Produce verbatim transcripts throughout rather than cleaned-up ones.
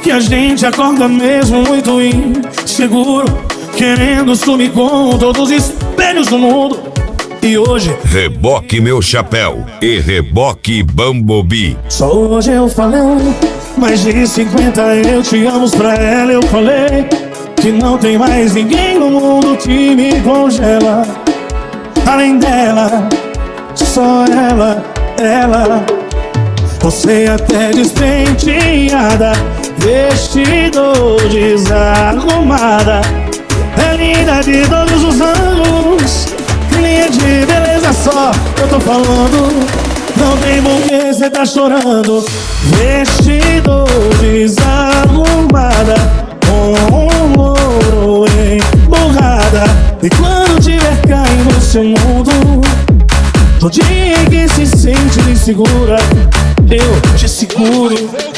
que a gente acorda mesmo muito inseguro, querendo sumir com todos os espelhos do mundo. E hoje, Reboque Meu Chapéu e Reboque Bumblebee. só hoje eu falei, mais de cinquenta eu te amo pra ela. Eu falei que não tem mais ninguém no mundo que me congela. Além dela, só ela, ela. Você até despenteada, vestido desarrumada, é linda de todos os ângulos, linha de beleza só eu tô falando. Não tem porquê cê tá chorando. Vestido desarrumada, com um ouro emburrada. E quando tiver caindo no seu mundo, todinha que se sente insegura, eu te seguro.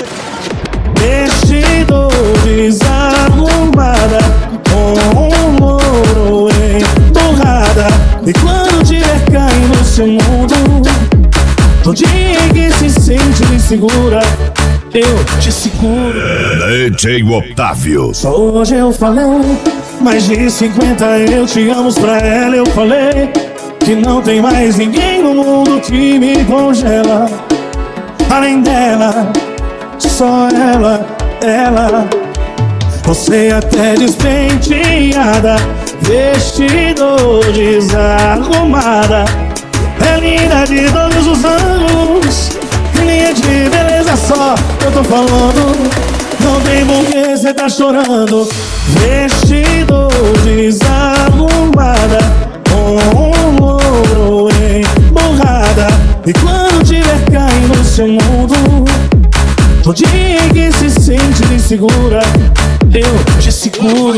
Vestido desarrumada, com um ouro emburrada. E quando tiver caindo no seu mundo, todinha que se sente insegura, eu te seguro. D J Otávio. Só hoje eu falei, mais de cinquenta eu te amo pra ela. Eu falei que não tem mais ninguém no mundo que me congela. Além dela, só ela, ela. Você até despenteada, vestido desarrumada, é linda de todos os ângulos, linha de beleza só eu tô falando. Não tem porquê cê tá chorando. Vestido desarrumada, com um ouro emburrada. E quando tiver caindo no seu mundo, todinha que se sente insegura, eu te seguro.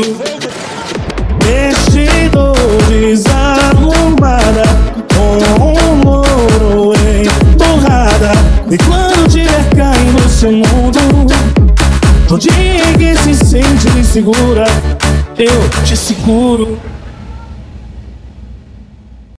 Vestido desarrumada, com um ouro emburrada. E quando tiver caindo no seu mundo, todinha que se sente insegura, eu te seguro.